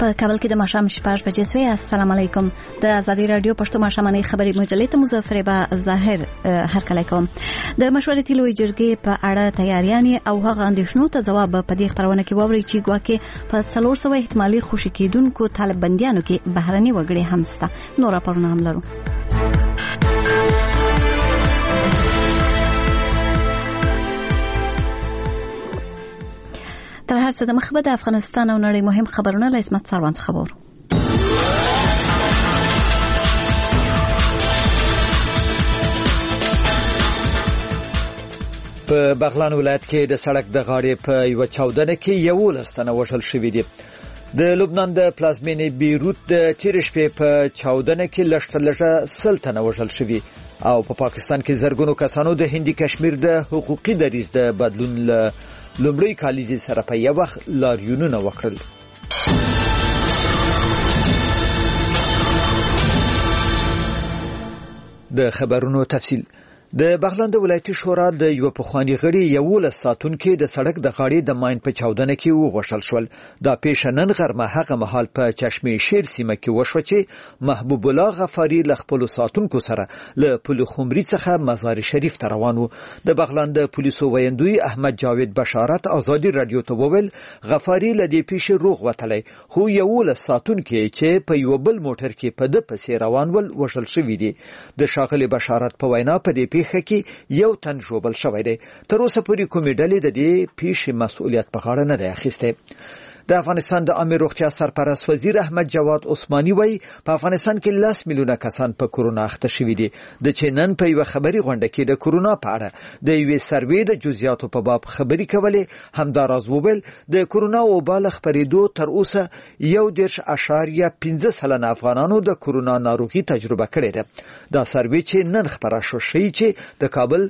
په کابل کې د ماښام 6 بجې سوی. السلام علیکم. د ازادي رادیو پښتو ماښامنۍ خبري مجلې ته مظفر با ظاهر هرکلی کوم. د مشورتي لوی جرګې په اړه تیاریان او هغه اندېښنو ته ځواب په دې خبرونه کې ووري چې ګواکې په 400 احتمالي خوشي کېدونکو طالب بنديانو کې بهرني وګړي هم شته. نور راپورونه هم لرو. تر هر څه د مخ به د افغانستان او نړۍ مهم خبرونه له اسمت سروان څخه وورو. په بغلان ولایت کې د سړک د غاړې په یو چاودنه کې 11 تنه وژل شوي دي. د لبنان د پلازمینې بیروت د تیر شپې په چاودنه کې لږ 100 تنه وژل شوي او په پاکستان کې زرګونو کسانو د هندي کشمیر د حقوقي دریځ د بدلون لومړی کالیزي سره په یو وخت لاریونونه وکړل. د خبرونو تفصیل. د بغلان د ولایتي شورا د یو پخوانی غړي 11 ساتونکو د سړک د غاړې د ماین په چاودنه کې وغوښل شول. دا پیښه نن غرمه هغه مهال په چشمه شیر سیمه کې وشو چې محبوب الله غفاری له خپل ساتونکو سره له پل خمري څخه مزار شریف ته روان و. د بغلان د پولیسو ویندوی احمد جاوید بشارت ازادي رادیو ته وویل غفاری له دې پیښې روغ وتلی خو 11 ساتونکو چې په یو بل موټر کې په د پسې روان ول وژل شوي دي. د شاغلي بشارت په وینا په دې کې یو تن ژوبل شوی دی. تر اوسه پورې کومې ډلې د دې پیښې مسؤلیت په غاړه نه دی اخیستی. د افغانستان د عامه روغتیا سرپرست وزیر احمد جواد عثماني وایي په افغانستان کې 10 میلیونه کسان په کورونا اخته شوي دي. د چینن په یو خبري غونډه کې د کورونا په اړه د یوې سروې د جزئیاتو په باب خبري کولې همداراز وویل د کورونا وبا خبرېدو تر اوسه 1.15 افغانانو د کورونا ناروغي تجربه کړې ده. دا سروې چې نن خبره شو شي چې د کابل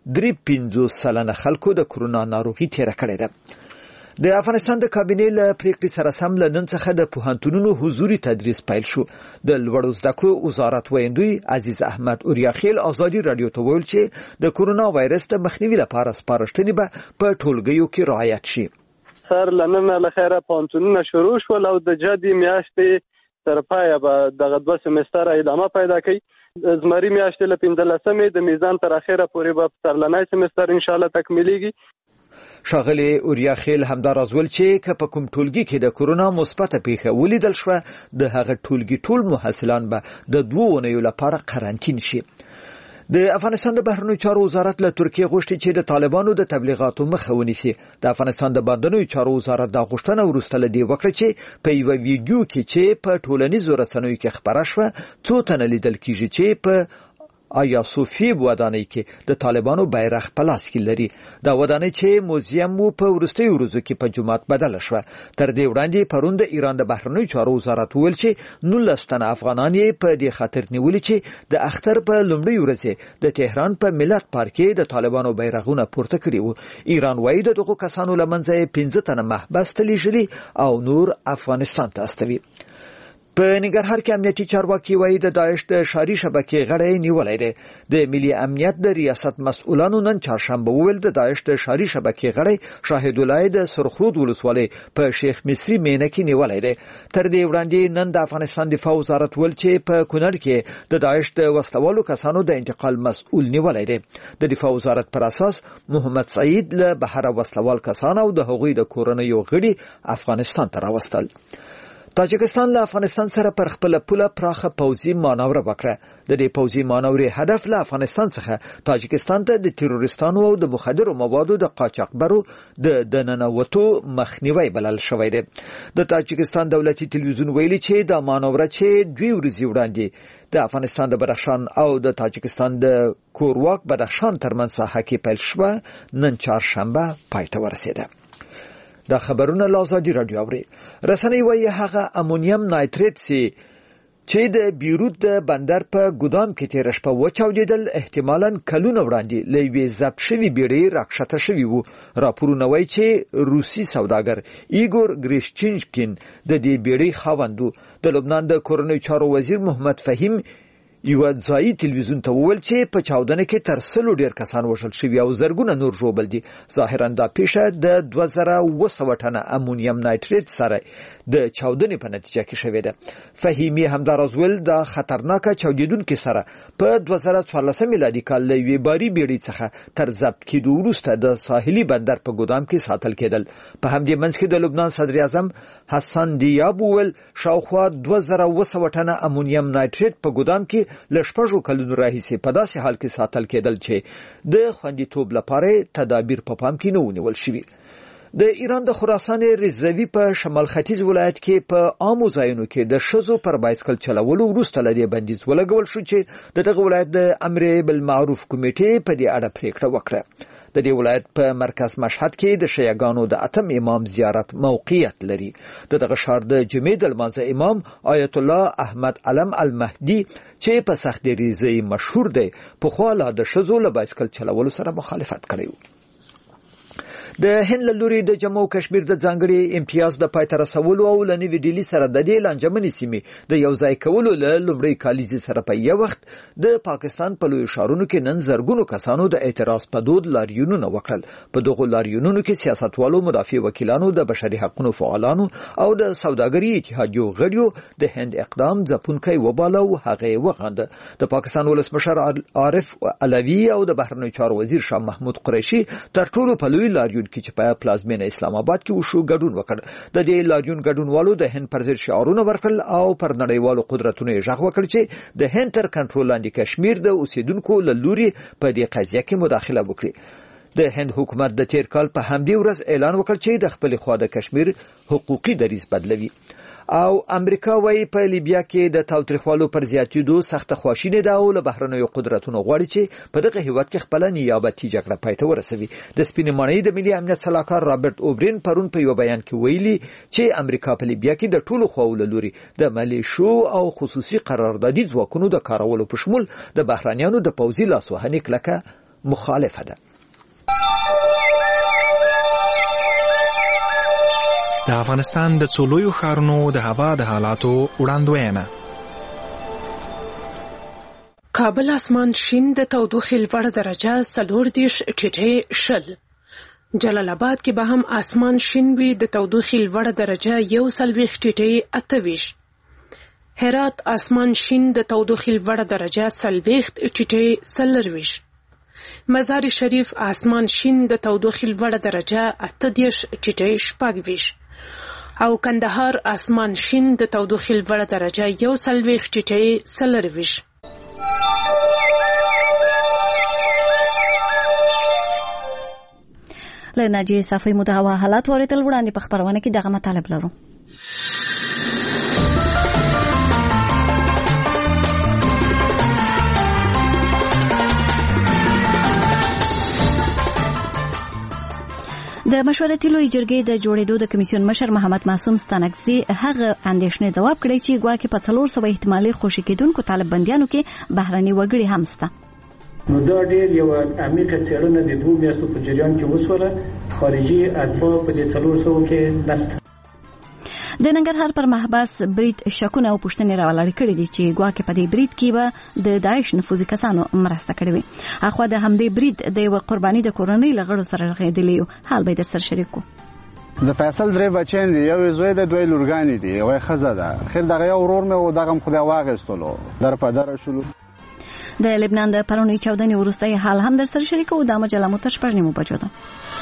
3.50 خلکو د کورونا ناروغي تیر کړې ده. د افغانستان د کابینې له پریکړې سره سم له نن څخه د پوهنتونونو حضوري تدریس پیل شو. د لوړو زده کړو وزارت ویندوی عزیز احمد اوریاخیل ازادي رادیو ته ویل چې د کورونا وایرس د مخنیوي لپاره سپارښتنې به په ټولګیو کې رعایت شي. سر لنن له خیره پوهنتونونه شروع شول او د جدي میاشتې تر پایه به دغه 2 سمستر ادامه پیدا کوي. زمری میاشتې له 15مې د میزان تر اخره پورې به سرلنای سمستر ان شاء الله تکمیلیږي. شاغلی اوریاخیل همداراز ول چې په کوم ټولګي کې د کورونا مثبت پیښه ولیدل شو د هغه ټولګي ټول محصلان به د 2 اونیو لپاره قرنطین شي. د افغانستان د بهرنیو چارو وزارت له ترکیه غوښتي چې د طالبانو د تبلیغاتو مخه ونیسي. د افغانستان د بهرنیو چارو وزارت د غوښتنه ورسته لدی وکړه چې په یو ویډیو کې چې په ټولنیزو رسنیو کې خبره شوه څو تنه لیدل کیږي چې په آیا صوفي ودانۍ کې د طالبانو بیرغ په لاس کې لري. دا ودانۍ چې موزیم وو په ورستۍ ورځو کې په جمعات بدل شو. تر دې وړاندې پروند ایران د بهرنیو چارو وزارت ویل چې 19 تنه افغانان یې په دې خاطر نیولي چې د اختر په لومړۍ ورځ د تهران په ملت پارک کې د طالبانو بیرغونه پورته کړي وو. ایران وایي دغه کسانو لمنځه 15 تنه محبس تلیږلي او نور افغانستان ته استوي. په ننګرهار کې امنیتي چارواکي وایي د داعش د شاري شبکې غړی نیولای دی. د ملي امنیت د ریاست مسؤلانو نن چهارشنبه وویل د داعش د شاري شبکې غړی شاهد الله د سرخرود ولسوالۍ په شیخ مصری مینه کې نیولای دی. تر دې وړاندې نن د افغانستان دفاع وزارت ویل چې په کونړ کې د داعش د وسلوالو کسانو د انتقال مسؤل نیولای دی. د دفاع وزارت پر اساس محمد سعید له بهر وسلوال کسان او د هغوی د کورنیو غړي افغانستان ته راوستل. تاجکستان له افغانستان سره پر خپل پوله پراخه پوځي مانور وکړه. د دې پوځي مانورې هدف له افغانستان څخه تاجکستان ته د تروریستانو او د مخدرو موادو د قاچاقبرو د دننوتو مخنیوي بلل شوی دی. د تاجکستان دولتي تلویزیون ویلي چې د مانور چې 2 ورځې وړاندې د افغانستان د بدخشان او د تاجکستان د کورواک بدخشان ترمنځ ساحه کې پیل شو نن چهارشنبه پای ته ورسېده. دا خبرونه لازادي رادیو اوري. رسنۍ وایي هغه امونیم نایتریت چې د بیروت د بندر په ګودام کې تیر شپه وچاودېدل احتمالاً کلونه وړاندې له یوې ضبط شوې بیړۍ راکښته شوي وو. راپورونه وایي چې روسي سوداګر ایګور ګریشچینشکین د دې بیړۍ خاوند و. د لبنان د کورنیو چارو وزیر محمد فهیم یو ځایي تلویزیون ته وویل چې په چاودنه کې تر 100 ډیر کسان وژل شوي او زرګونه نور ژوبل دي. ظاهرا دا پیښه د 2200 ټنه امونیم نایتریت سره د چاودنې په نتیجه کې شوې ده. فهیمی همدارز ویل دا خطرناکه چاودیدونکو سره په 2014 میلادي کال له وی باری بیړۍ څخه تر ضبط کېدو وروسته د ساحلي بندر په ګودام کې ساتل کېدل. په همدې منځ کې د لبنان صدر اعظم حسن دیاب ویل شاوخوا 2200 ټنه امونیم نایتریت په ګودام کې لشپږو کلونو راهیسې په داسې حال کې ساتل کېدل چې د خوندیتوب لپاره تدابیر په پام کې نه ونیول شوي. د ایران د خراسان رضوی په شمال ختیځ ولایت کې په عامو ځایونو کې د شذو پر بایسکل چلولو وروسته لدې بندیز ولګول شو چې دغه ولایت د امر بالمعروف کمیټې په دې اړه پریکړه وکړه. د دې ولایت په مرکز مشهد کې د شیعاګانو د اتم امام زیارت موقعیت لري. دغه ښار د جمعې د لمانځه امام آیت الله احمد علم المهدي چې په سخت ریزي مشهور دی په خوا لا د شذو له بایسکل چلولو سره مخالفت کړی. د هند له لوري د جموں او کشمیر د ځانګړي امتیاز د پای ته رسولو او لنوي ډیلی سره د دې لانجمنې سیمې د یو ځای کولو له لومړی کالیزې سره په یو وخت د پاکستان په لوی ښارونو کې نن زرګونو کسانو د اعتراض په دود لاریونونه وکړل. په دغه لاریونونو کې سیاستوالو، مدافع وکیلانو، د بشري حقوقو فعالانو او د سوداګرۍ اتحادیو غړیو د هند اقدام ځپونکی وباله او هغه وغنده. د پاکستان ولسمشر عارف علوی او د بهرنیو چارو وزیر شاه محمود قریشي تر ټولو په لوی لاریون کې چې په پلازمینه اسلام آباد کې وشو ګډون وکړ. د دې لاریون ګډونوالو د هند پر ضد شعارونه ورکړل او پر نړیوالو قدرتونو یې غږ وکړ چې د هند تر کنټرول لاندې کشمیر د اوسیدونکو له لوري په دې قضیه کې مداخله وکړي. د هند حکومت د تیر کال په همدې ورځ اعلان وکړ چې د خپل خوا د کشمیر حقوقي دریځ بدلوي. او امریکا وايي په لیبیا کې د تاوتریخوالو پر زیاتېدو سخت خواشینه ده او له بهرنیو قدرتونو غواړي چې په دغه هیواد کې خپل نیابتي جګړه پای ته ورسوي. د سپینې ماڼۍ د ملي امنیت سلاکار رابرټ اوبرین پرون په یو بیان کې ویلي چې امریکا په لیبیا کې د ټولو خواو له لوري د ملیشو او خصوصي قراردادي ځواکونو د کارولو په شمول د بهرانيانو د پوځي لاسوهنې کلکه مخالفه ده. د افغانستان د څلورو ښارونو د هوا د حالاتو وړاندوینه. کابل اسمان شین د تودوخې لوړه درجه 40 ټیټې شل. جلال آباد کې به هم اسمان شین وي د تودوخې لوړه درجه 41 ټیټې 28. هرات اسمان شین د تودوخې لوړه درجه 40 ټیټې 40. مزار شریف اسمان شین د تودوخې لوړه درجه 38 ټیټې 26. او کندهار اسمان شین د تودوخې لوړه درجه 41 ټیټې 40. له ناجیه صافی مو د هوا حالات اوریدل. وړاندې په خبرونه کې دغه مطالب لرو. د مشورتي لوی جرګې د جوړېدو د کمیسیون مشر محمد معصوم ستانکزي هغه اندېښنې ځواب کړی چې ګواکې په 400 احتمالي خوشي کېدونکو طالب بنديانو کې بهرني وګړي هم شته. نو دا ډېر یو عمیقه څېړنه د 2 میاشتو په جریان کې وسوله. خارجي اتباع په دې 400 کې نشته. د ننګرهار پر محبس برید شکونه او پوښتنې راولاړې کړې دي چې ګواکې په دې برید کې به د داعش نفوذي کسانو مرسته کړې وي. اخوا د همدې برید د یو قرباني د کورنۍ لغړو سره غېدلې حال به در سره شریک کو. د فیصل درې بچین دي، یو زوی د دوی لورګانی دي، یو خزه ده. خیر دغه یو ورور مې و دغه خدای واغستلو در په در شلو. د لبنان د پرونی چاودنې وروسته حال هم در سره شریک او د مجله مو تر 4 بجو ده.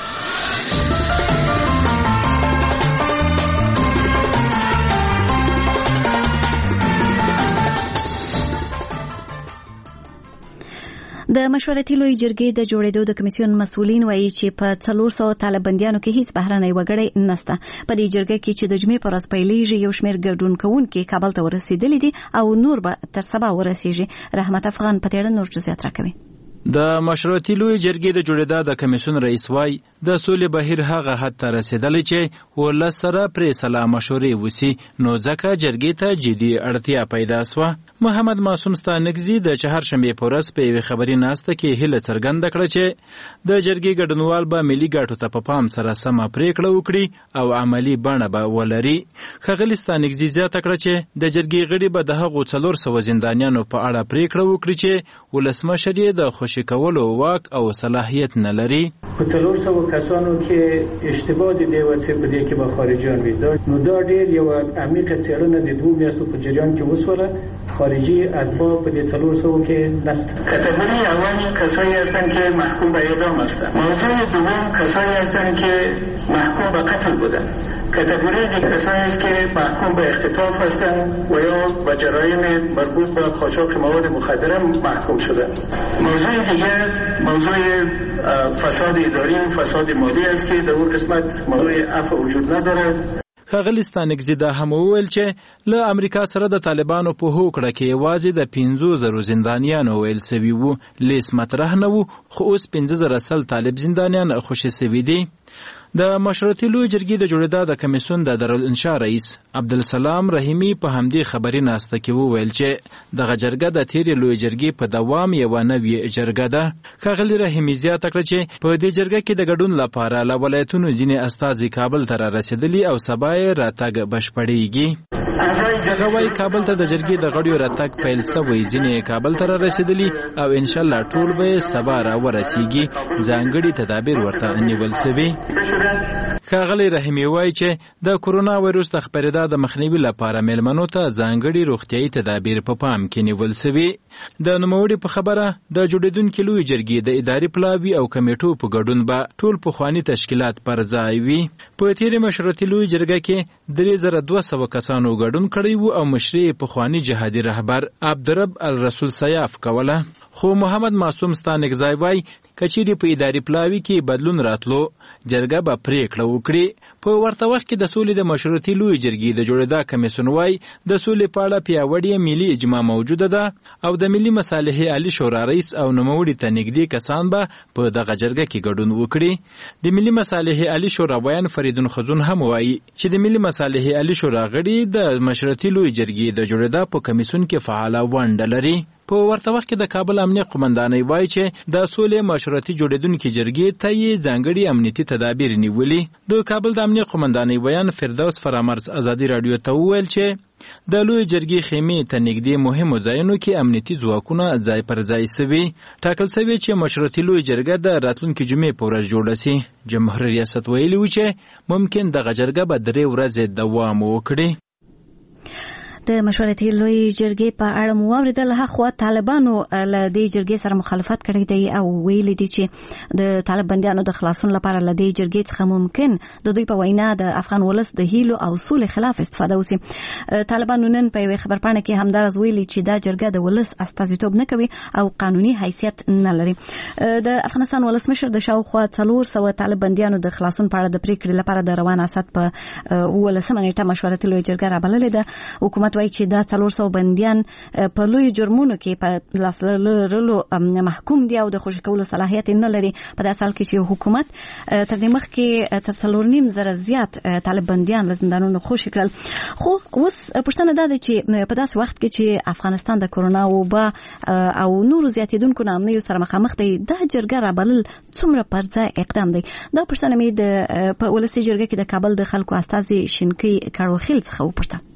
د مشورتي لوی جرګې د جوړېدو د کمیسیون مسؤلین وایي چې په 400 طالب بنديانو کې هیڅ بهرنی وګړی نشته. په دې جرګه کې چې د جمعې پر ورځ پیلېږي یو شمېر ګډون کوونکي کابل ته ورسېدلي دي او نور به تر سبا ورسېږي. رحمت افغان په تېړه نور جزئیات راکوي. د مشورتي لوی جرګې د جوړېدا د کمیسیون رئیس وای د سولې بهیر هغه حد ته رسیدلی چې ولس سره پرې سلا مشورې وسی نو ځکه جرګې ته جدي اړتیا پیدا سوه. محمد معصوم ستانکزي د چهارشنبې په ورځ په یوې خبري ناسته کې هیله څرګنده کړه چې د جرګې ګډونوال به ملي ګټو ته په پام سره سمه پریکړه وکړي او عملی بڼه به ولري. ښاغلي ستانکزي زیاته کړه چې د جرګې غړي به د هغو 400 زندانیانو په اړه پریکړه وکړي چې ولسمشر یې د خوشي کولو واک او صلاحیت نه لري. په 400 کسانو کې اشتباه د دې وڅې په دې کې به خارجيان وي. نو دا ډېر یو عمیقه څېړنه د 2 میاشتو په جریان کې وسوله. خارجی اتباع په دې 400 کې نست. کاتگوری اول کسایی هستند که محکوم به اعدام هستند. موضوع دوم کسایی هستند که محکوم به قتل بودند. کاتگوری دیگر کسایی است که محکوم به اختطاف هستند و یا به جرایم مربوط به قاچاق مواد مخدره محکوم شدند. موضوع دیگر موضوع فساد اداری و فساد مالی است که در اون قسمت موضوع عفو وجود ندارد. ښاغلي ستانکزي دا هم وویل چې له امریکا سره د طالبانو په هوکړه کې یوازې د 5,000 زندانیانو ویل سوي وو لیست مطرح نه وو، خو اوس 15,000 طالب زندانیان خوشي سوي دي. د مشورتي لوی جرګې د جوړېدا د کمیسیون د دارالانشا رئیس عبدالسلام رحیمي په همدې خبري ناسته کې وویل چې دغه جرګه د تیرې لوی جرګې په دوام یوه نوې جرګه ده. ښاغلي رحیمي زیاته کړه چې په دې جرګه کې د ګډون لپاره له ولایتونو ځینې استازي کابل ته رارسېدلي او سبا یې راتګ بشپړېږي. هغه وایي کابل ته د جرګې د غړیو راتګ پیل سوی، ځینې کابل ته رارسېدلي او انشاءالله ټول به سبا راورسېږي. ځانګړي تدابیر ورته نیول سوي. ښاغلی رحیمي وایي چې د کورونا وایروس د خپرېدا د مخنیوي لپاره میلمنو ته ځانګړي روغتیایي تدابیر په پام کې نیول سوي. د نوموړي په خبره د جوړېدونکې لویې جرګې د اداري پلاوي او کمیټو په ګډون به ټول پخواني تشکیلات پر ځای وي. په تېرې مشورتي لویې جرګه کې 3,200 کسانو ګډون کړی و او مشري پخواني جهادي رهبر عبدالرب الرسول سیاف کوله. خو محمد معصوم ستانکزی وایي که چیرې په اداري پلاوي کې بدلون راتلو جرګه به پریکړه وکړي. په ورته وخت کې د سولې د مشورتي لویې جرګې د جوړېدا کمیسیون وایي د سولې په اړه پیاوړې ملي اجماع موجوده ده او د ملي مصالحې عالي شورا رئیس او نوموړي ته نږدې کسان به په دغه جرګه کې ګډون وکړي. د ملي مصالحې عالي شورا ویان فریدون خزون هم وایي چې د ملي مصالحې عالي شورا غړي د مشورتي لویې جرګې د جوړېدا په کمیسیون کې فعاله ونډه لري. په ورته وخت کې د کابل امنیه قومندانۍ وایي چې د سولې مشورتي جوړېدونکې جرګې ته یې ځانګړي امنیتي تدابیر نیولي. د کابل د امنیه قومندانۍ ویان فردوس فرامرز ازادي راډیو ته وویل چې د لوی جرګې خیمې ته نږدې مهمو ځایونو کې امنیتي ځواکونه ځای پر ځای سوي. ټاکل سوي چې مشورتي لوی جرګه د راتلونکې جمعې په ورځ جوړه سي. جمهور ریاست ویلي و چې ممکن دغه جرګه به 3 ورځې دوام وکړي. د مشورتي لوی جرګې په اړه مو واوریدل. هغه طالبانو له دې جرګې سره مخالفت کړی دی او ویلي دي چې د طالب بندیانو د خلاصون لپاره له دې جرګې څخه ممکن د دوی په وینا د افغان ولس د هیلو او سولې خلاف استفاده وسی. طالبانو نن په یوه خبرپاڼه کې همدارس ویلي چې دا جرګه د ولس استازیتوب نه کوي او قانوني حیثیت نه لري. د افغانستان ولسمشر د شاوخوا 400 طالب بندیانو د خلاصون په اړه د پریکړې لپاره د روان اسد په 18 نیټه مشورتي لوی جرګه رابللې ده. حکومت وایي چې دا 400 بندیان په لوی جرمونو کې په لاس لرلو محکوم دي او د خوشي کولو صلاحیت نه لري. په داسې حال کې چې حکومت تر دې مخکې تر 4.5 زیات طالب بندیان له زندانونو خوشي کړل. خو اوس پوښتنه ده چې په داسې وخت کې چې افغانستان د کورونا وبا او نورو زیاتیدونکو نامنیو سره مخامخ دی، دا جرګه رابلل څومره پر ځای اقدام دی؟ دا پوښتنه مې د په ولسي جرګه کې د کابل د خلکو استازي شینکي کاروخیل څخه وپوښتنه.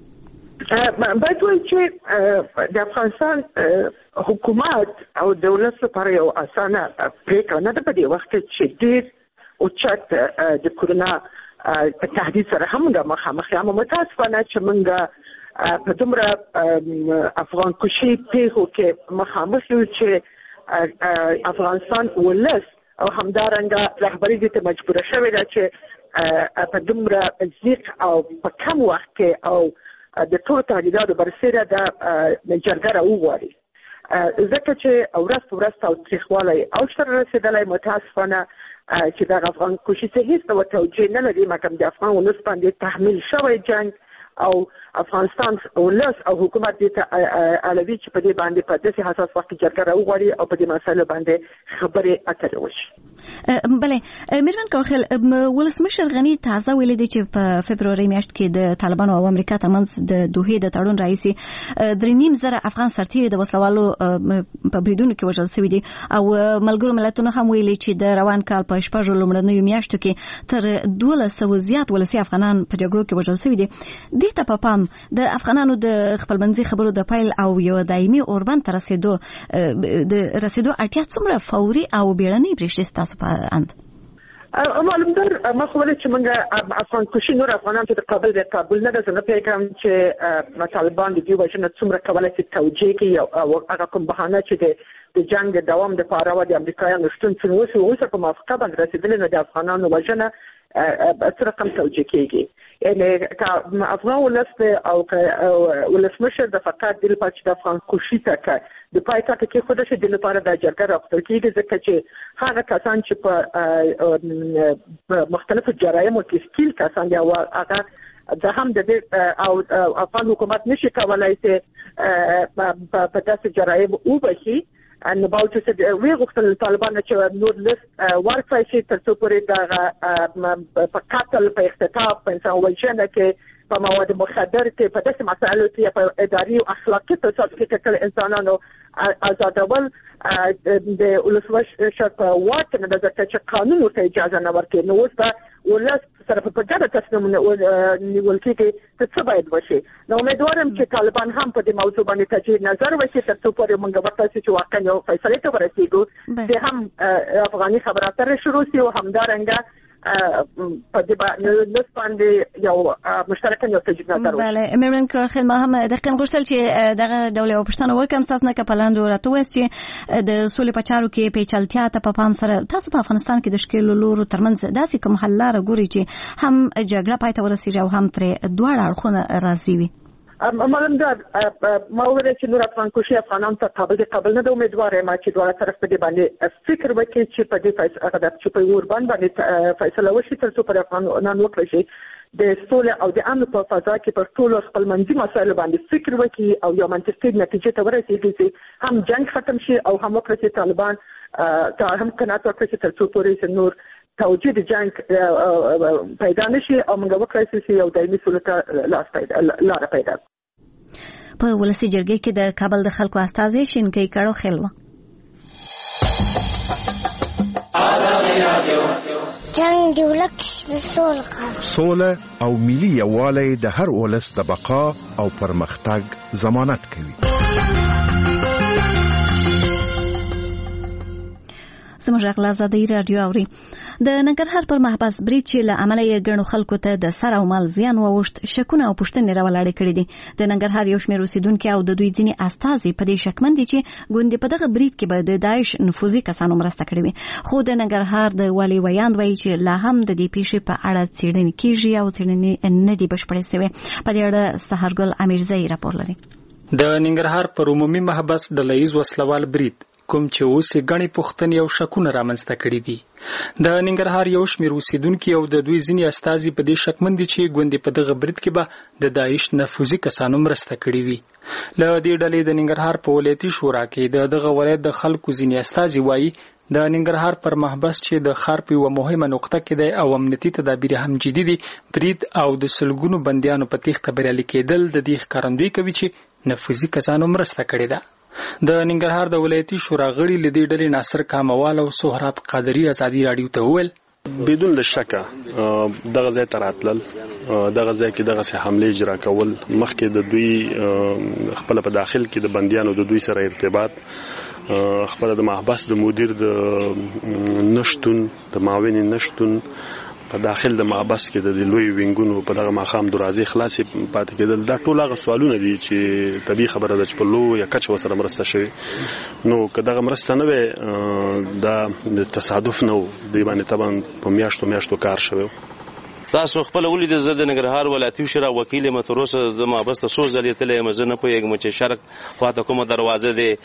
باید وایي چې د افغانستان حکومت او دولت لپاره یو اسانه پریکړه نه ده په دې وخت کې چې ډېر اوچت د کورونا تهدید سره هم مخامخ یو. متاسفانه چې موږ په دومره افغان کشي پیښو کې مخامخ یو چې افغانستان ولس او همدارنګه رهبري دې ته مجبوره شوې ده چې په دومره ضیق او په کم وخت کې او د ټولو تهدیداتو برسېره د جرګه راوغواړي. ځکه چې ورځ په ورځ تاوتریخوالی اوج ته رسېدلی. متاسفانه چې دغه افغان کشي ته هېڅ ډول توجیه نه لري، مګر د افغان ولس باندې تحمیل شوی جنګ او افغانستان ولس او حکومت دې ته علوي چې په دې باندې په داسې حساس وخت کې جرګه راوغواړي او په دې مسایلو باندې خبرې اترې وشي. بله میرمن کاخل، ولسمشر غني تازه ویلي دی چې په فبروري میاشت کې د طالبانو او امریکا ترمنځ د دوحې د تړون راهیسې 3.5 افغان سرتیري د وسلوالو په بریدونو کې وژل شوي دي او ملګرو ملتونو هم ویلي چې د روان کال په 6 لومړنیو میاشتو کې تر 1200 زیات ولسي افغانان په جګړو کې وژل شوي دي. دې ته په پام د افغانانو د خپلمنځي خبرو د پیل او یو دایمي اوربند ته رسیدو اړتیا څومره فوري او بیړنۍ برېښي ستاسو په اند؟ معلوم در ما خو ولې چې موږ افغان کوشي نور افغانان چې د کابل نه د زنه پیغام چې طالبان د دې وجنه څومره کولای شي توجیه کوي او هغه کوم بهانه چې د جنگ د دوام د پاره و د امریکایانو شتون چې اوس په موافقه باندې رسیدل نه د افغانانو وجنه څه رقم توجیه کیږي. یعنی افغان ولس او ولسمشر د فقط د لپاره چې د افغان کوشي ته د پایتخت کې خود شي د لپاره د جرګه راوستل کیږي ځکه چې هغه کسان چې په مختلفو جرايمو کې سکیل کسان دي او هغه د هم د او افغان حکومت نشي کولای چې په داسې جرایم وبشي ان باوجود وی غوښتل طالبان چې نور لست ورکړي چې تر څو پورې د په قتل په اختطاف په انسان وژنه کې په مواد مخدر کې په داسې مسایلو کې په اداري او اخلاقي فساد کې کله انسانانو آزادول د ولسمشر په واک نه د ځکه قانون ورته اجازه نه ورکړي. نو اوس به ولس سره په ګډه تصمیم نیول کېږي چې څه باید وشي. نو امیدوارم چې طالبان هم په دې موضوع باندې تجدید نظر وکړي تر څو پورې موږ ورته چې واقعا یو فیصله ته ورسېږو. د هم افغاني خبرو اترې شروع شي او همدارنګه په دې باندې یو مشترک یو تجدید نظر وشي. بله میرمن کاخل، ما هم دقیقاً غوښتل چې دغه ډول یو پوښتنه وکړم تاسو نه کپلاندو راته وایي چې د سولې په چارو کې پیچلتیا ته په پام سره تاسو په افغانستان کې د ښکېلو لورو ترمنځ داسې کوم حل لاره ګوري چې هم جګړه پای ته ورسیږي او هم ترې دواړه اړخونه راضي وي؟ معلوم ده ما ویل چې نور افغان کوشي افغانان ته قابل نه د امیدوار ما چې دواړه طرف په دې باندې فکر وکړي چې په دې فیصله چې په اوربند باندې فیصله وشي تر څو پر افغانان وکړي شي د سولې او د امن په فضا کې پر ټولو خپلمنځي مسایلو باندې فکر وکړي او یو منطقي نتیجه ته ورسېږي چې هم جنگ ختم شي او هم وکړي چې طالبان هم قناعت وکړي چې تر څو پورې نور توجیه د جنگ پیدا نشي او موږ وکړای شو یو دایمي سولې ته لاره پیدا. په ولسی جرګې کې د کابل د خلکو استازي شینکۍ کړو خلوه جنگ جوړک سوله او ملي یووالی د هر ولس د بقا او پرمختګ ضمانت کوي. زموږ غلازادي رادیو اوري د ننګرهار پر محبس برید چې له عمله یې ګڼو خلکو ته د سر او مال زیان واوښت شکونه او پوښتنې راولاړې کړې دي. د ننګرهار یو شمېر اوسیدونکي او د دوی ځینې استازي په دې شکمن دي چې ګوندې په دغه برید کې به د داعش نفوذي کسانو مرسته کړې وي. خو د ننګرهار د والي ویاند وایي چې لا هم د دې پیښې په اړه څېړنې کېږي او څېړنې نه دي بشپړې شوې. په دې اړه سحرګل امیرزئی راپور لري. د ننګرهار پر عمومي محبس ډلهییز وسلوال برید کوم چې اوس غني پوښتنې او شکونه رامنځته کړي دي. د ننګرهار یو شمېر اوسیدونکي او د دوی ځینې استازي په دې شکمن دي چې ګوندې په دغه برید کې به د داعش نفوذي کسانو مرسته کړې وي. له دې ډلې د ننګرهار په ولایتي شورا کې دغه ولایت د خلکو ځینې استازي وایي د ننګرهار پر محبس چې د ښار په یوه مهمه نقطه کې دی او امنیتي تدابیر هم جدي دي، برید او د سلګونو بندیانو په تیښته بریالي کېدل د دې ښکارندویي کوي چې نفوذي کسانو مرسته کړې ده. د ننګرهار د ولایتي شورا غړي له دې ډلې ناصر کاموال او سهراب قادری ازادي رادیو ته وویل بدون شک دغه ځای ته راتلل، دغه ځای کې دغه حمله اجرا کول مخکې د دوی خپل په داخل کې د بندیانو د دوی سره ارتباط، خپل د محبس د مدیر د نشټون د معاون نشټون په داخل د محبس کې د لوی وینګونو په دغه ماخام دروازې خلاصې پاتې کېدل. دا ټول هغه سوالونه دي چې طبيعي خبره ده چې په لویه کچه وسره مرسته شوې. نو که دغه مرسته نه وي دا د تصادف نه و، دی باندې طبعا په میاشتو کار شوی. تاسو خپل ولید زه د ننګرهار ولایتي شورا وکیل متروسه زما بس ته سو ځلې تلې مزه نه پوهېږم چې شرق خواته کومه دروازه ده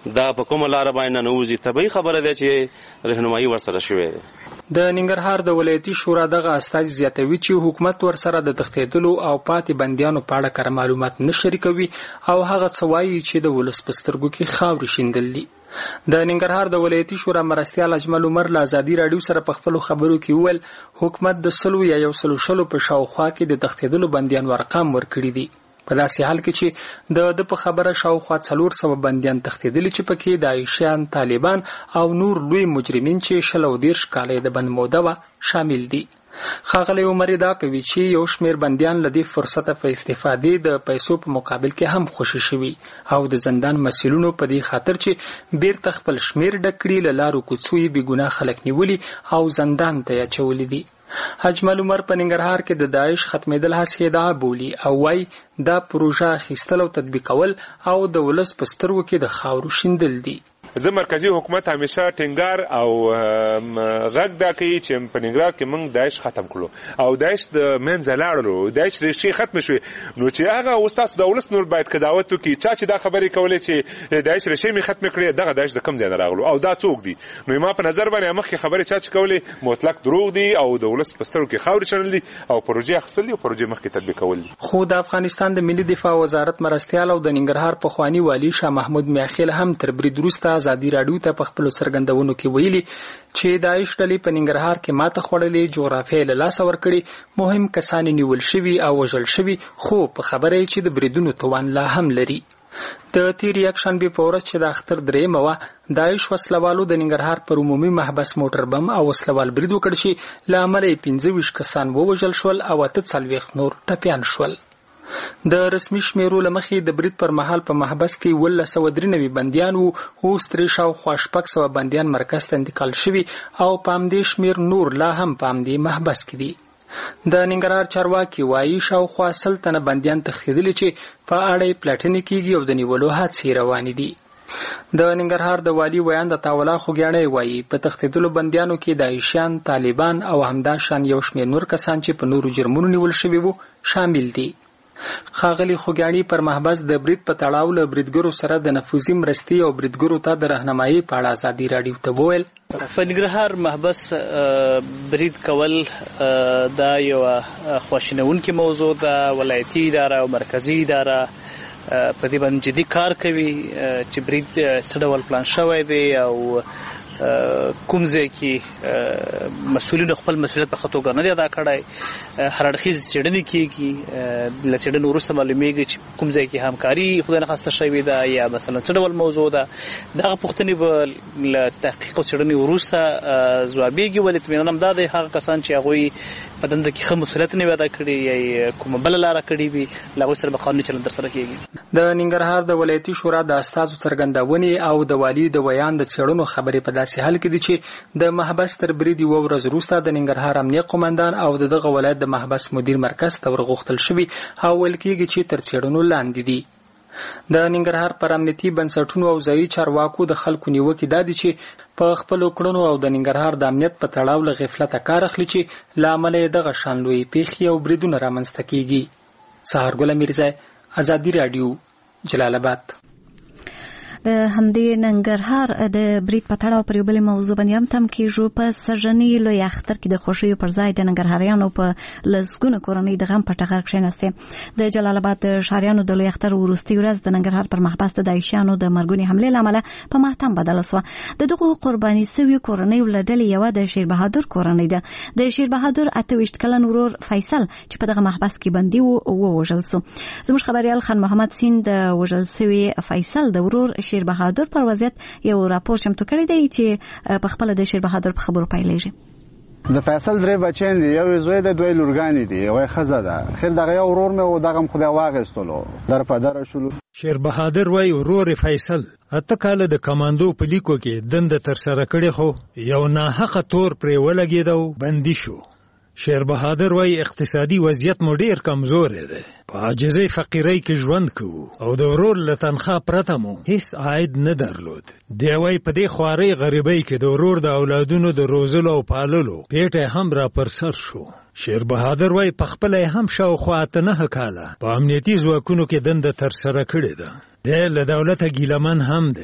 دا په کومه لار باندې نه وځي. طبيعي خبره ده چې رهنمایي ورسره شوې ده. د ننګرهار د ولایتي شورا دغه استازي زیاتوي چې حکومت ورسره د تښتېدلو او پاتې بندیانو په اړه کار معلومات نه شریکوي او هغه څه وایي چې د ولس په سترګو کې خاورې شیندل دي. د ننګرهار د ولایتي شورا مرستیال اجمل عمر له ازادي راډیو سره په خپلو خبرو کې وویل حکومت د 100 یا 100 په شاوخوا کې د تښتېدلو بندیانو ارقام ورکړي دي. په داسې حال کې چې د په خبره شاوخوا 400 بندیان تښتېدلي چې پکې داعشیان، طالبان او نور لوی مجرمین چې 120 کاله د بند موده و شامل دي. ښاغلی عمر دا کوي چې یو شمیر بندیان له دې فرصته په استفادې د پیسو په مقابل کې هم خوشي شوي او د زندان مسؤلینو په دې خاطر چې بیرته خپل شمیر ډک کړي له لارو کوڅو یې بې ګناه خلک نیولي او زندان ته یې اچولي دي. اجمل عمر په ننګرهار کې د داعش ختمېدل هڅې ادعا بولي او وايي دا پروژه اخیستل او تطبیقول او د ولس په سترګو کې د خاورو شیندل دي. زه مرکزی حکومت همیشه ټینګار او غږ دا کوي چې په ننګرهار کې موږ داعش ختم کړو او داعش د منځه لاړلو، داعش ریښې ختم شوې. نو چې هغه اوس تاسو د ولس نور باید قضاوت وکړي چې دا خبرې کولې چې داعش ریښې مې ختم کړې، دغه داعش د کوم ځای نه راغلو او دا څوک دي. نو ما په نظر باندې مخکې خبرې چې کولې مطلق دروغ دي او د ولس په سترګو کې خاورې شړل دي او پروژې اخیستل دي او پروژې مخکې تطبیقول دي. خو د افغانستان د ملي دفاع وزارت مرستیال او د ننګرهار پخوانی والی شاه محمود میاخیل هم تر برید وروسته ازادي راډیو ته په خپلو څرګندونو کې ویلي چې داعش ډلې په ننګرهار کې ماته خوړلې، جغرافیه له لاسه ورکړې، مهم کسان نیول شوي او وژل شوي، خو په خبره یې چې د بریدونو توان لا هم لري. د تیر یکشنبه په ورځ چې د اختر درېیمه وه داعش وسلوالو د ننګرهار پر عمومي محبس موټر بم او وسلوال برید وکړ چې له امله 25 کسان ووژل شول او 48 نور ټپیان شول. د رسمي شمیرو له مخې د برید پر مهال په محبس کې 1993 بندیان وو، اوس ترې شاوخوا 600 بندیان مرکز ته انتقال شوي او په همدې شمیر نور لا هم په همدې محبس کې دي. د ننګرهار چارواکي وایي شاوخوا 100 تنه بندیان تښتېدلي چې په اړه پلټنې کېږي او د نیولو هڅې روانې دي. د ننګرهار د والي ویاند عطاالله خوږیاڼی وایي په تښتېدلو بندیانو کې داعشیان، طالبان او همداشان یو شمېر نور کسان چې په نورو جرمونو نیول شوي وو شامل دي. ښاغلي خوږیاڼي پر محبس د برید په تړاو له بریدګرو سره د نفوذي مرستې او بریدګرو ته د راهنمایي په اړه ازادي راډیو ته وویل په ننګرهار محبس برید کول دا یو خواشینونکې موضوع ده. ولایتي اداره او مرکزي اداره په دې باندې جدي کار کوي چې برید څه ډول پلان شوی دی او کوم ځای کې مسؤلینو خپل مسؤلیت په ښه توګه نه دی ادا کړی. هر اړخیز څېړنې کېږي، له څېړنې وروسته معلومیږي چې کوم ځای کې همکاري خدای نخواسته شوې ده یا مثلا څه ډول موضوع ده. دغه پوښتنې به له تحقیق او څېړنې وروسته ځوابیږي. ولې اطمینان همدا دی هغه کسان چې هغوی په دنده کې ښه مسؤلیت نه وي ادا کړی یا کومه بله لاره کړې وي له هغوی سره به قانوني چلند ترسره کېږي. د ننګرهار د ولایتي شورا د استازو څرګندونې او د والي د ویان د څېړنو خبرې په داسې حال کې دي چې د محبس تر برید یوه ورځ وروسته د ننګرهار امنیه قومندان او دغه ولایت د محبس مدیر مرکز ته ورغوښتل شوي او ویل کېږي چې تر څېړنو لاندې دي. د ننګرهار پر امنیتي بنسټونو او ځایي چارواکو د خلکو نیوکې دا دي چې په خپلو کړنو او د ننګرهار د امنیت په تړاو له غفلته کار اخلي چې له امله یې دغه شان لویې پیښې او بریدونه رامنځته کېږي. سهارګل میرزا، ازادي راډیو، جلال آباد. د همدې ننګرهار د برید په تړاو پر یو بل موضوع باندې هم تم کېږو. په سرژني لوی اختر کې د خوښیو پر ځای د ننګرهاریانو په لسګونه کورنۍ د غم په ټغر کښېناستې. د جلال آباد د ښاریانو د لوی اختر وروستۍ ورځ د ننګرهار پر محبس د داعشیانو د مرګونې حملې له امله په ماتم بدله سوه. د دغو قرباني سویو کورنیو له ډلې یوه د شیر بهادر کورنۍ ده. د شیر بهادر 28 کلن ورور فیصل چې په دغه محبس کې بندي و ووژل سو. زموږ خبریال خان محمد سین د وژل سوي فیصل د ورور شیر بهادر پر وضعیت یو راپور چمتو کړی دی چې په خپل د شیر بهادر په خبرو پیلېږي. د فیصل درې بچیان دي، یو زوی د دوی لورګانې دي، یوه ښځه ده. خیر دغه یو ورور مې و دغه خدای واغېستلو در په دره شولو. شیر بهادر وایي ورور فیصل 8 کاله د کماندو په لیکو کې دنده ترسره کړې خو یو ناحقه تور پرې ولګېد او بندي شو. شیر بهادر وایي اقتصادي وضعیت مو ډیر کمزور دی، په عاجزۍ فقیرۍ کې ژوند کوو او د ورور له تنخوا پرته مو هیڅ عاید نه درلود. دی وایي په دې خوارۍ غریبۍ کې د ورور د اولادونو د روزلو او پاللو پیټی هم را پر سر شو. شیر بهادر وایي په خپله یې هم شاوخوا 8 کاله په امنیتي ځواکونو کې دنده ترسره کړې ده. دی له دولته ګیلمن هم دی.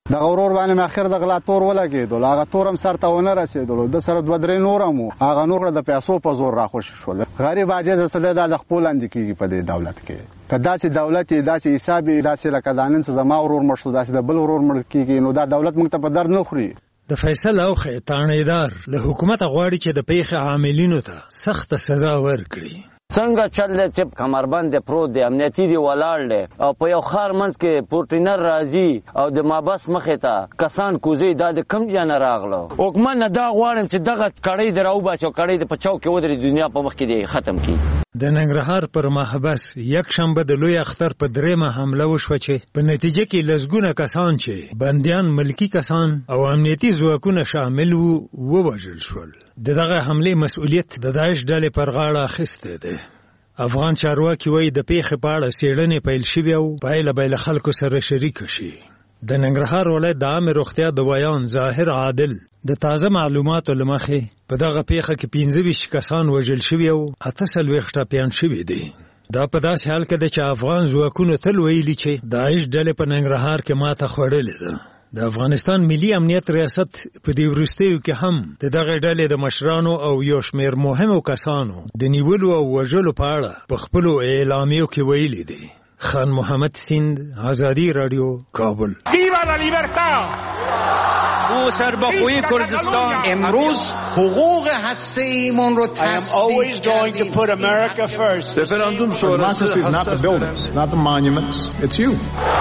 د غورور باندې ماخر د غلا تور ولګېدل هغه تورم سرته ونه رسیدل د سره دوه درې نورم هغه نور د پیسو په زور راخوش شول غریب عاجز سره د خپل اند کېږي په دې دولت کې کدا چې دولت داسې حساب داسې لکه دانن زما ورور مرشد داسې د بل ورور مړ کېږي نو دا دولت موږ ته په در نه خوري. د فیصل اوخه تانیدار له حکومت غواړي چې د پیښې عاملینو ته سخت سزا ورکړي. څنګه چل دی چې کمربند پروت دی امنیتي دی ولاړ دی او په یو خار منځ کې پورټینر راځي او د مابس مخې ته کسان کوزي دا د کم ځای نه راغلو. حکومت نه دا غواړم چې دغه کړۍ دی راوباسي او کړۍ د په چوک کې ودرې دنیا په مخ کې دی ختم کړي. د ننګرهار پر محبس یک شنبه د لوی اختر په دریمه حمله وشوه چې په نتیجه کې لسګونه کسان چې بندیان ملکی کسان او امنیتي ځواکونه شامل وو ووژل شول. دغه حمله مسؤلیت د داعش ډلې پر غاړه اخیسته ده. افغان چارواکي وایي د پیښې په اړه څېړنې پیل شوې او پایله به له خلکو سره شریک شي. د ننګرهار ولایت د عامه روغتیا د ویان ظاهر عادل د تازه معلوماتو له مخې په دغه پیښه کې 25 کسان وژل شوي او 48 ټپیان شوي دي. دا په داسې حال کې ده چې افغان ځواکونو تل ویلي چې داعش ډلې په ننګرهار کې ماته خوړلې ده. د افغانستان ملي امنیت ریاست په دې وروستیو کې هم د دغه ډلې د مشرانو او یو شمېر مهمو کسانو د نیولو او وژلو په اړه په خپلو اعلامیو کې ویلي دي. خان محمد سیند، آزادی رادیو، کابل. ویوا لا لیبرتا. او سرباخوی کردستان امروز حقوق هسته‌ایمون رو always going to put America first. Referendum sonrası is not the buildings, not the monuments, it's you.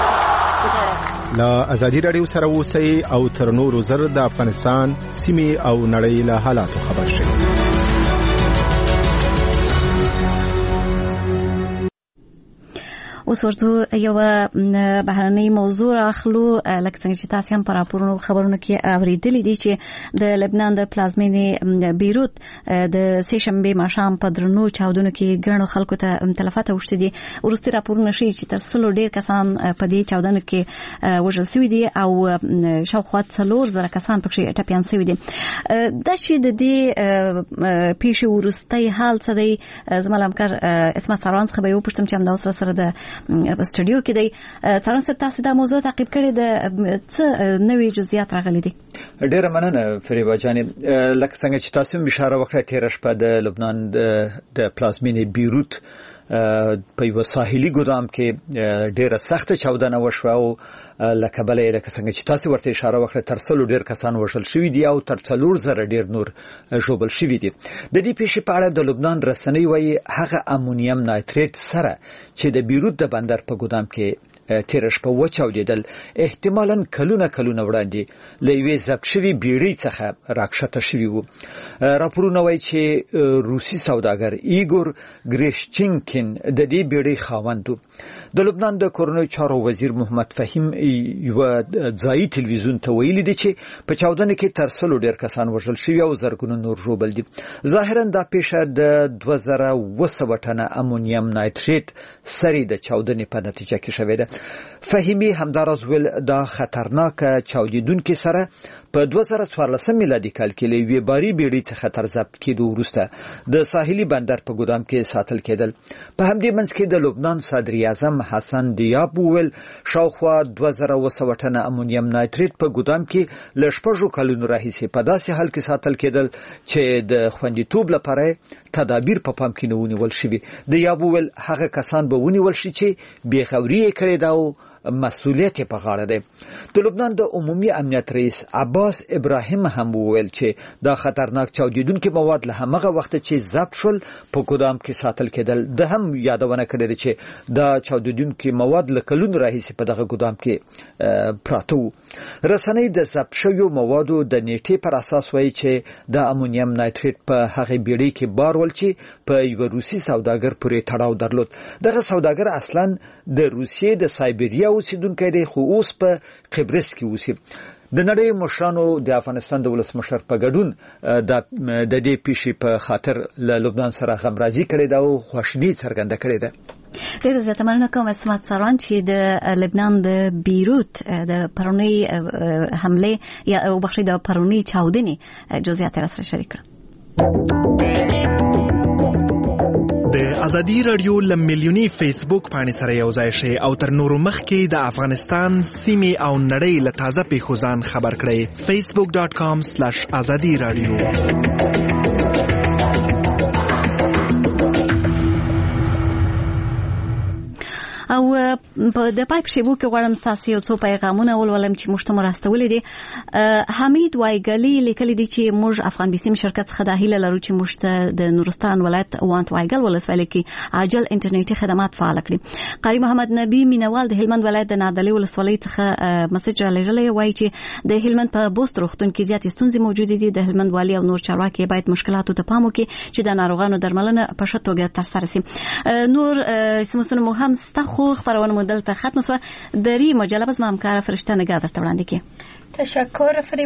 لا ازادي رادیو سره اوسئ او تر نورو زر د افغانستان سیمې او نړۍ له حالاتو خبر شئ. اوس ورته یو بهرنۍ موضوع راخلو لکه څنګه چې تاسو هم پر راپورونو خبرونه کې اوریدلې دي چې د لبنان د پلازمینې بیروت د سه شنبه ماښام په درنو چاودنو کې ګڼو خلکو ته تلفات اوښتي دي. ورستي راپورونه ښیي چې تر څلو ډیر کسان په دې چاودنو کې وژل شوي دي او شاوخوا 4000 کسان پکې ټپیان شوي دي. دا چې د دې پیښې ورستي حال څه دی زما همکار اسمت سروان څخه به وپوښتم چې همدا اوس سره د په سټوډیو کې دی. تران صاحب تاسو دا موضوع تعقیب کړی د څه نوې جزئیات راغلي دي؟ ډیره مننه فریبا جانې. لکه څنګه چې تاسو اشاره وکړه تیر شپه د لبنان د پلازمینې بیروت په یو ساحلي ګودام کې ډیره سخته چاودنه وشوه او لکه بلې لکه څنګه چې تاسو ورته اشاره وکړه تر څلو ډیر کسان وژل شوي دي او تر 4000 ډیر نور ژوبل شوي دي. د دې پیښې په اړه د لبنان رسنۍ وایي هغه امونیم نایتریت سره چې د بیروت د بندر په ګودام کې تیر شپه وچاودیدل احتمالاً کلونه وړاندې له یوې ضبط شوي بیړۍ څخه راکښته شوي وو. راپورونه وایي چې روسي سوداګر ایګور ګریشچینکین د دې بیړۍ خاوند و. د لبنان د کورنیو چارو وزیر محمد فهیم یو ځایي تلویزیون ته ویلي دي چې په چاودنه کې تر 100 ډیر کسان وژل شوي او زرګونه نور ژوبل دي. ظاهرا دا پیښه د 2200 ټنه امونیم نایتریت سری د چاودنې په نتیجه کې شوې ده. فهیمی همداراز ول دا خطرناک چاودیدونکو سره په 2014 میلادي کال کې لوی باری بیړۍ څخه تر ضبط کېدو وروسته د ساحلي بندر په ګودام کې ساتل کېدل. په همدې منځ کې د لبنان صدر اعظم حسن دیاب ول شاوخوا 2200 ټنه امونیم نایتریت په ګودام کې لشپږو کلونو راهیسې په داسې حال کې ساتل کېدل چې د خوندیتوب لپاره تدابیر په پام کې نیول شوي. دیاب ول هغه کسان به ونیول شي چې بیخوري کړي دا او مسؤلیت په غاړه ده. د لبنان د عمومي امنیت رئیس عباس ابراهیم هم وویل چې دا خطرناک چاودیدونکو مواد له هغه وخت چې ضبط شول په ګودام کې ساتل کېدل. د هم یادونه کړې چې دا چاودیدونکو مواد له کلونو راهیسې په دغه ګودام کې پراته وو. رسنۍ د ضبط شویو موادو د نیټې پر اساس وایي چې د امونیم نایتریت په هغه بیړۍ کې بارول چې په یو روسي سوداګر پورې تړاو درلود. دغه سوداګر اصلاً د روسیې د سایبریا اوسیدونکی دی خو اوس په قبرس کې اوسي. د نړۍ مشرانو د افغانستان د ولسمشر په ګډون د دې پیښې په خاطر له لبنان سره غمرازي کړې ده او خوشحالي څرګنده کړې ده. ډېر زیاته مننه کوم اسمت سروان چې د لبنان د بیروت د پرونی حمله یا او بخښي د پرونی چاودنې جزئیات را سره شریک کړل. د ازادي رادیو لمیلیونی فیسبوک باندې سره یو ځای شي او تر نورو مخکې د افغانستان سیمې او نړۍ له تازه پیښو ځان خبر کړئ. facebook.com/azadi radio. او د پایپ شیبو کې غواړم تاسو یو څو پیغامونه ولولم چې موږ ته مرستولې دي. حمید وایګلی لیکلي دي چې موږ افغان بیسیم شرکت څخه د هیله لرو چې موږ ته د نورستان ولایت وانت وایګل ولسوالۍ کې عاجل انټرنیټي خدمات فعال کړي. قاری محمد نبی مینوال د هلمند ولایت د نادعلي ولسوالۍ څخه مسج را لېږلی وایي چې د هلمند په بوست روغتون کې زیاتې ستونزې موجودې دي. د هلمند والي او نور چارواکي باید مشکلاتو ته پام وکړي چې د ناروغانو درملنه په ښه توګه ترسره شي. نور سمسونه مو هم ستخو خبرونه مو دلته ختم شوه. دری مجله به زما همکاره فرشته نگاه درته وړاندې کړي. تشکر